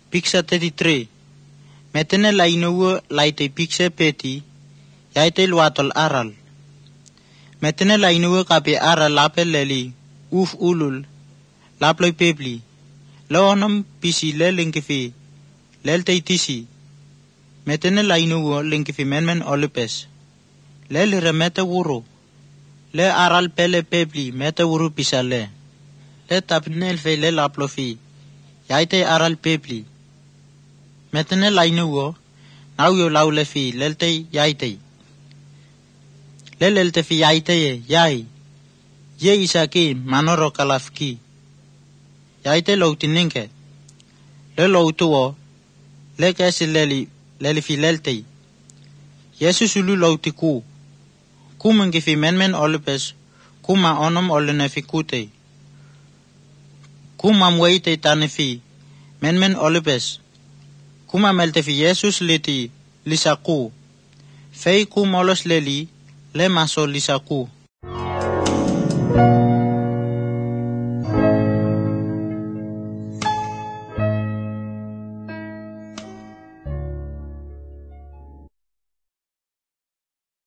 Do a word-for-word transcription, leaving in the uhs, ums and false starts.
Picture thirty-three. Metene la inuwa laite picture peti, yaite luatol aral. Metene la inuwa kape aral lape leli, uf ulul, laploi pebli. Laonam pisi le linkifi, lelte itisi. Metene la inuwa linkifi menmen olipes. Leli remete wuro. Le aral pele pebli mete wuro pisale. Le tapnel fe le laplofi. Yaite aral pebli. Metene la inuwa, nauyo laulefi lelte yaite. Le lelte fi yaite ye, yai. Ye isaki manoro kalafki. Yaite loutinenke. Le loutuwo, le kesi leli, leli fi lelte. Yesu sulu loutiku. Kumengi fi menmen olipes, kuma onom olenefi kute. Kuma mwete tanefi, menmen olipes. Kuma melte fi Yesus liti lisaku. Fei kumolos leli, le maso lisaku.